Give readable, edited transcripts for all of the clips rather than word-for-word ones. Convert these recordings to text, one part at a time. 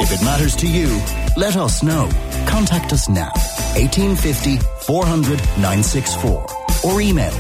If it matters to you, let us know. Contact us now, 1850 400 964, or email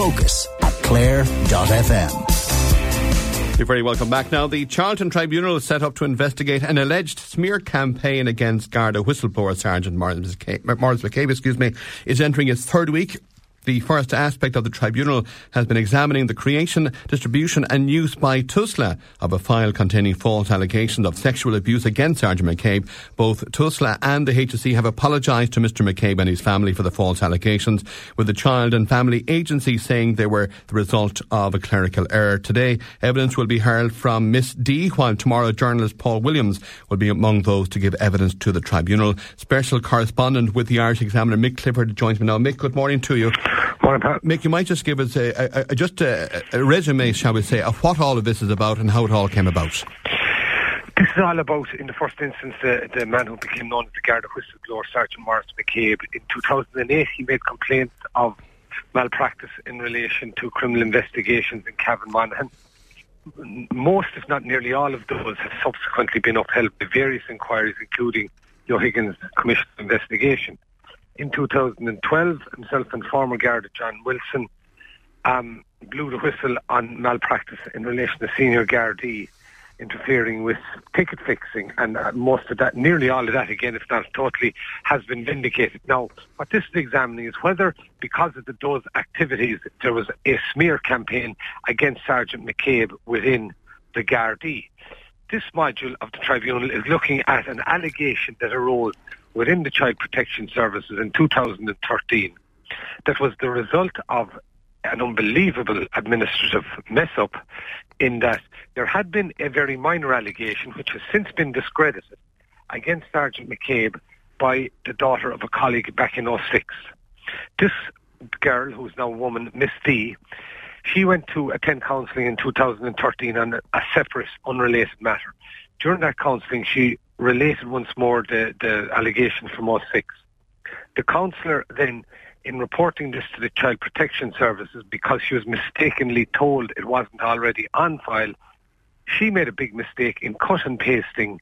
focus@clare.fm. You're very welcome back. Now, the Charlton Tribunal is set up to investigate an alleged smear campaign against Garda whistleblower Sergeant Maurice McCabe, is entering its third week. The first aspect of the tribunal has been examining the creation, distribution and use by TUSLA of a file containing false allegations of sexual abuse against Sergeant McCabe. Both TUSLA and the HSE have apologised to Mr McCabe and his family for the false allegations, with the Child and Family Agency saying they were the result of a clerical error. Today, evidence will be heard from Miss D, while tomorrow journalist Paul Williams will be among those to give evidence to the tribunal. Special correspondent with the Irish Examiner, Mick Clifford, joins me now. Mick, good morning to you. Morning, Pat. Mick, you might just give us a resume, shall we say, of what all of this is about and how it all came about. This is all about, in the first instance, the man who became known as the Garda whistleblower, Sergeant Maurice McCabe. In 2008, he made complaints of malpractice in relation to criminal investigations in Cavan Monaghan. Most, if not nearly all of those, have subsequently been upheld by various inquiries, including the O'Higgins Commission investigation. In 2012, himself and former Garda John Wilson blew the whistle on malpractice in relation to senior Gardaí interfering with ticket fixing, and most of that, nearly all of that again, if not totally, has been vindicated. Now, what this is examining is whether, because of those activities, there was a smear campaign against Sergeant McCabe within the Gardaí. This module of the tribunal is looking at an allegation that arose within the Child Protection Services in 2013 that was the result of an unbelievable administrative mess-up, in that there had been a very minor allegation which has since been discredited against Sergeant McCabe by the daughter of a colleague back in 2006. This girl, who is now a woman, Miss D, she went to attend counselling in 2013 on a separate, unrelated matter. During that counselling, she related once more the allegations from 2006. The counsellor then, in reporting this to the Child Protection Services, because she was mistakenly told it wasn't already on file, she made a big mistake in cut and pasting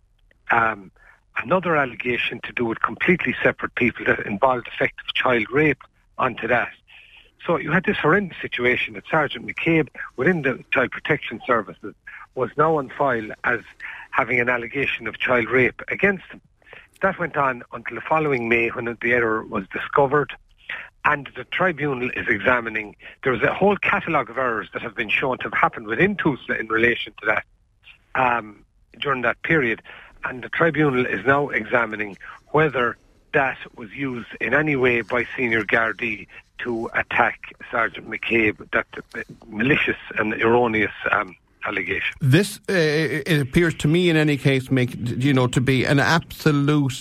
another allegation to do with completely separate people that involved effective child rape onto that. So you had this horrendous situation that Sergeant McCabe, within the Child Protection Services, was now on file as having an allegation of child rape against him. That went on until the following May, when the error was discovered, and the tribunal is examining. There was a whole catalogue of errors that have been shown to have happened within TUSLA in relation to that during that period, and the tribunal is now examining whether that was used in any way by senior Gardaí to attack Sergeant McCabe, that malicious and erroneous allegation. This, it appears to me in any case, to be an absolute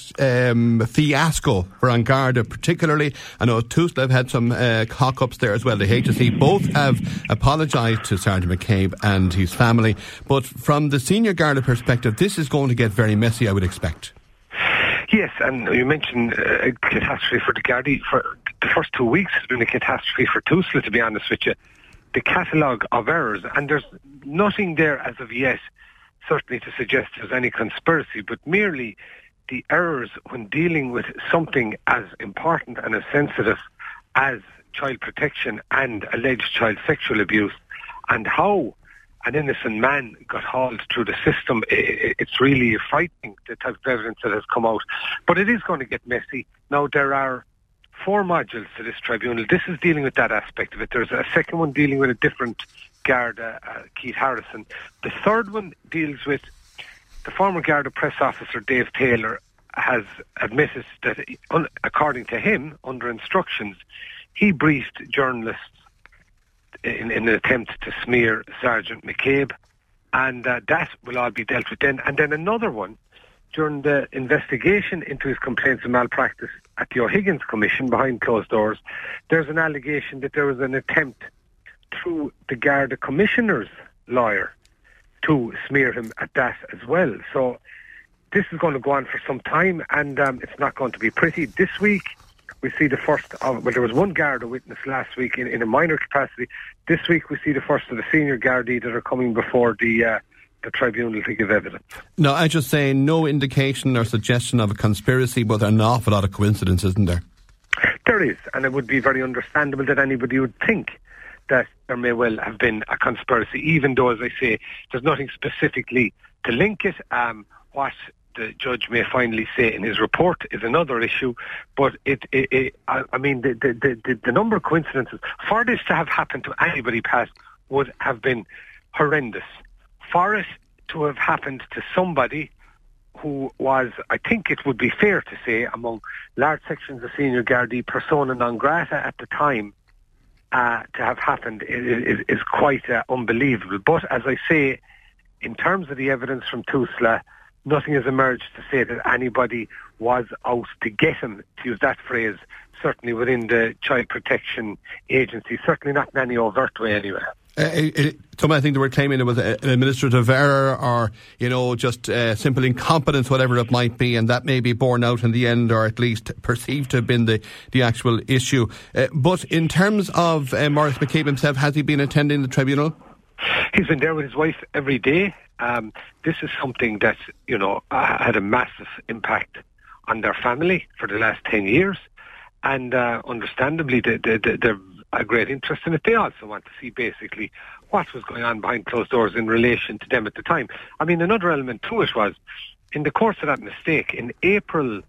fiasco for An Garda particularly. I know TUSLA have had some cock-ups there as well. The HSE both have apologised to Sergeant McCabe and his family. But from the senior Garda perspective, this is going to get very messy, I would expect. Yes, and you mentioned a catastrophe for the Gardaí. For the first 2 weeks has been a catastrophe for TUSLA, to be honest with you. The catalogue of errors, and there's nothing there as of yet, certainly to suggest there's any conspiracy, but merely the errors when dealing with something as important and as sensitive as child protection and alleged child sexual abuse, and how an innocent man got hauled through the system. It's really frightening, the type of evidence that has come out. But it is going to get messy. Now, there are 4 modules to this tribunal. This is dealing with that aspect of it. There's a second one dealing with a different Garda, Keith Harrison. The third one deals with the former Garda press officer, Dave Taylor, has admitted that, according to him, under instructions, he briefed journalists in an attempt to smear Sergeant McCabe, and that will all be dealt with then. And then another one, during the investigation into his complaints of malpractice at the O'Higgins Commission behind closed doors, there's an allegation that there was an attempt through the Garda Commissioner's lawyer to smear him at that as well. So this is going to go on for some time, and it's not going to be pretty. This week we see the first of, well, there was one Garda witness last week in a minor capacity. This week we see the first of the senior Gardaí that are coming before the the tribunal to give evidence. No, I just say no indication or suggestion of a conspiracy, but an awful lot of coincidence, isn't there? There is, and it would be very understandable that anybody would think that there may well have been a conspiracy, even though, as I say, there's nothing specifically to link it. What the judge may finally say in his report is another issue, but the number of coincidences for this to have happened to anybody past would have been horrendous. For it to have happened to somebody who was, I think it would be fair to say, among large sections of senior Gardaí, persona non grata at the time, to have happened is quite unbelievable. But as I say, in terms of the evidence from Tusla, nothing has emerged to say that anybody was out to get him, to use that phrase, certainly within the Child Protection Agency, certainly not in any overt way anyway. Some, I think they were claiming it was an administrative error or, just simple incompetence, whatever it might be, and that may be borne out in the end, or at least perceived to have been the actual issue. But in terms of Maurice McCabe himself, has he been attending the tribunal? He's been there with his wife every day. This is something that, had a massive impact on their family for the last 10 years. And understandably, they're a great interest in it. They also want to see basically what was going on behind closed doors in relation to them at the time. I mean, another element to it was, in the course of that mistake, in April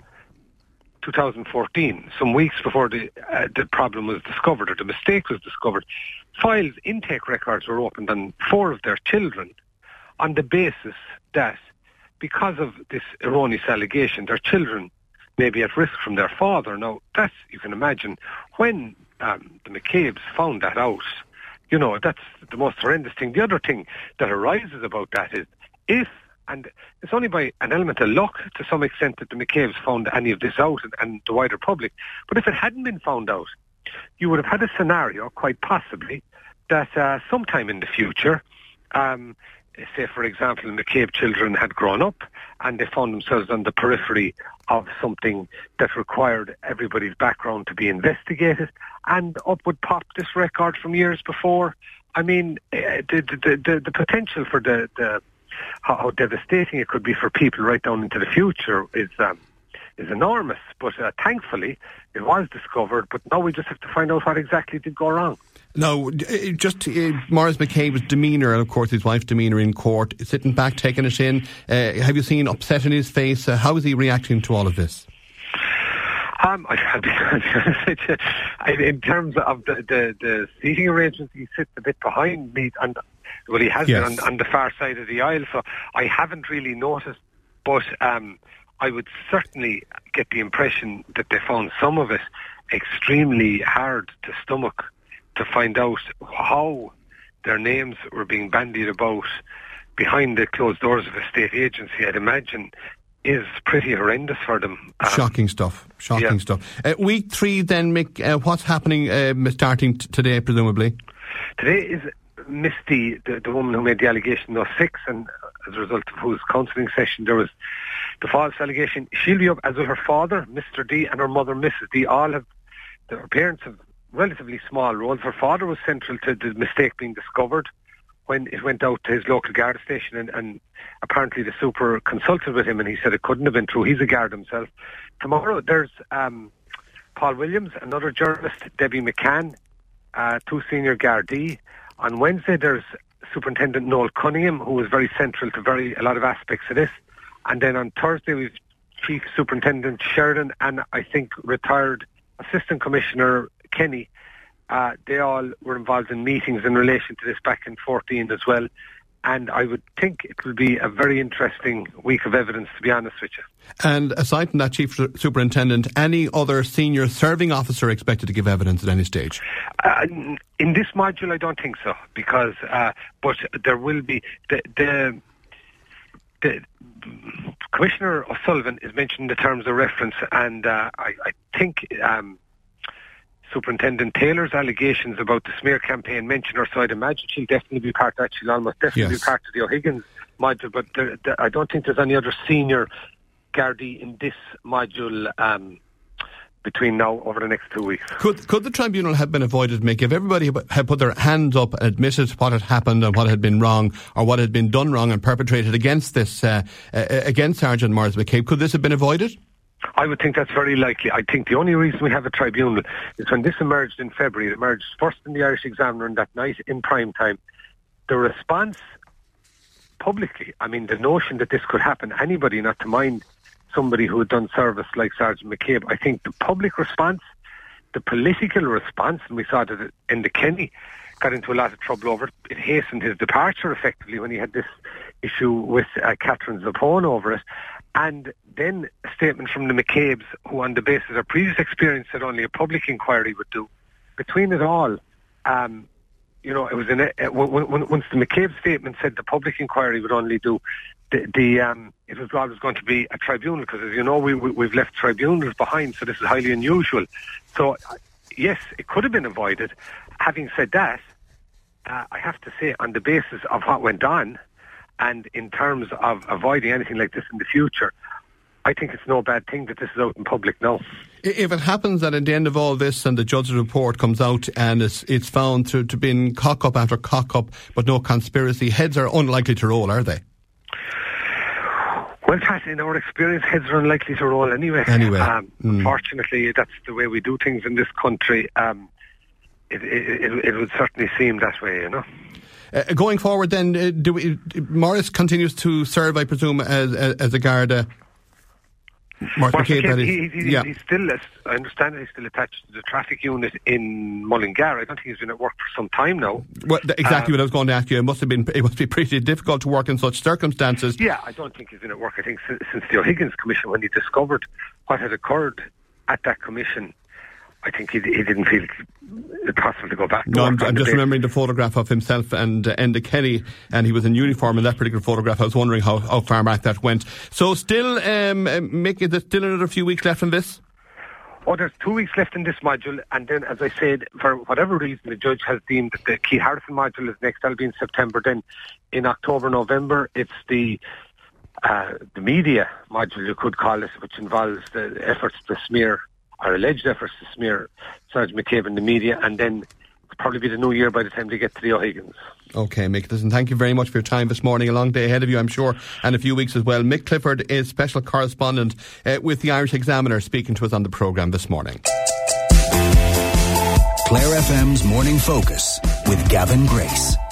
2014, some weeks before the problem was discovered, or the mistake was discovered, files, intake records were opened on 4 of their children on the basis that because of this erroneous allegation, their children may be at risk from their father. Now, that's, you can imagine, when the McCabe's found that out, that's the most horrendous thing. The other thing that arises about that is and it's only by an element of luck to some extent that the McCabe's found any of this out and the wider public, but if it hadn't been found out, you would have had a scenario, quite possibly, that sometime in the future, say, for example, the McCabe children had grown up and they found themselves on the periphery of something that required everybody's background to be investigated, and up would pop this record from years before. I mean, the potential for how devastating it could be for people right down into the future is enormous. But thankfully, it was discovered. But now we just have to find out what exactly did go wrong. No, just Maurice McCabe's demeanour, and of course his wife's demeanour in court, sitting back, taking it in. Have you seen upset in his face? How is he reacting to all of this? In terms of the seating arrangements, he sits a bit behind me, and he has been on the far side of the aisle, so I haven't really noticed. But I would certainly get the impression that they found some of it extremely hard to stomach, to find out how their names were being bandied about behind the closed doors of a state agency. I'd imagine is pretty horrendous for them. Shocking stuff. Week 3 then, Mick, what's happening starting today, presumably? Today is Misty, the woman who made the allegation, no 6, and as a result of whose counselling session there was the false allegation. She'll be up, as will her father, Mr. D, and her mother, Mrs. D. Their parents have relatively small roles. Her father was central to the mistake being discovered when it went out to his local Garda station, and apparently the super consulted with him and he said it couldn't have been true. He's a guard himself. Tomorrow there's Paul Williams, another journalist, Debbie McCann, 2 senior Gardaí. On Wednesday there's Superintendent Noel Cunningham, who was very central to a lot of aspects of this. And then on Thursday we've Chief Superintendent Sheridan and I think retired Assistant Commissioner Kenny. They all were involved in meetings in relation to this back in 2014 as well. And I would think it will be a very interesting week of evidence, to be honest with you. And aside from that Chief Superintendent, any other senior serving officer expected to give evidence at any stage? In this module, I don't think so, because but there will be the Commissioner O'Sullivan is mentioned in the terms of reference, and I think Superintendent Taylor's allegations about the smear campaign mention her, so I'd imagine she'll definitely be part, actually almost definitely be part of the O'Higgins module, but I don't think there's any other senior Gardaí in this module between now over the next 2 weeks. Could the tribunal have been avoided, Mick, if everybody had put their hands up and admitted what had happened and what had been wrong or what had been done wrong and perpetrated against this against Sergeant Maurice McCabe? Could this have been avoided? I would think that's very likely. I think the only reason we have a tribunal is when this emerged in February. It emerged first in the Irish Examiner on that night in prime time. The response publicly, I mean, the notion that this could happen, anybody not to mind somebody who had done service like Sergeant McCabe, I think the public response, the political response, and we saw that Enda Kenny got into a lot of trouble over it. It hastened his departure effectively when he had this issue with Catherine Zappone over it. And then a statement from the McCabes, who on the basis of previous experience said only a public inquiry would do. Between it all, it was once the McCabe statement said the public inquiry would only do, it was always going to be a tribunal, because as you know, we've left tribunals behind, so this is highly unusual. So yes, it could have been avoided. Having said that, I have to say, on the basis of what went on, and in terms of avoiding anything like this in the future, I think it's no bad thing that this is out in public now. If it happens that at the end of all this and the judge's report comes out and it's found to been cock-up after cock-up but no conspiracy, heads are unlikely to roll, are they? Well, Pat, in our experience, heads are unlikely to roll anyway. Unfortunately, that's the way we do things in this country. It would certainly seem that way, you know. Going forward then, Maurice continues to serve, I presume, as a Garda. Maurice McCabe, he's still, I understand, he's still attached to the traffic unit in Mullingar. I don't think he's been at work for some time now. Well, exactly what I was going to ask you. It must be pretty difficult to work in such circumstances. Yeah, I don't think he's been at work. I think since the O'Higgins Commission, when he discovered what had occurred at that commission, I think he didn't feel it possible to go back. No, I'm just remembering the photograph of himself and Enda Kenny, and he was in uniform in that particular photograph. I was wondering how far back that went. So still, Mick, is there still another few weeks left in this? Oh, there's 2 weeks left in this module, and then, as I said, for whatever reason, the judge has deemed that the Keith Harrison module is next. That'll be in September. Then in October, November, it's the media module, you could call it, which involves the efforts to smear, or alleged efforts to smear Sergeant McCabe in the media, and then it'll probably be the new year by the time they get to the O'Higgins. OK, Mick, listen, thank you very much for your time this morning. A long day ahead of you, I'm sure, and a few weeks as well. Mick Clifford is special correspondent with the Irish Examiner, speaking to us on the programme this morning. Clare FM's Morning Focus with Gavin Grace.